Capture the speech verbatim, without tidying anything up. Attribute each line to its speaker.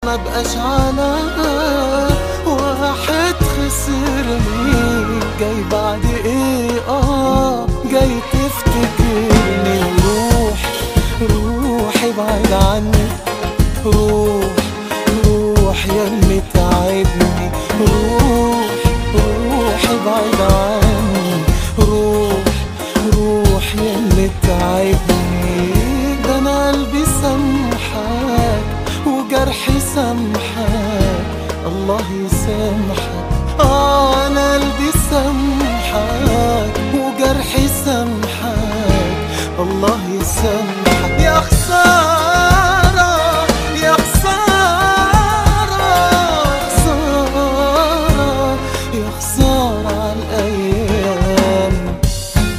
Speaker 1: ما بقاش على واحد خسرني. جاي بعد ايه اه جاي تفتكرني؟ روح روح ابعد عني، روح روح ياللي تعبني، روح روح ابعد عني، روح روح ياللي تعبني. ده انا قلبي سامحك وجرحي سامحك، الله يسامحك. اه انا قلبي سامحك وجرحي سامحك، الله يسامحك. يا خسارة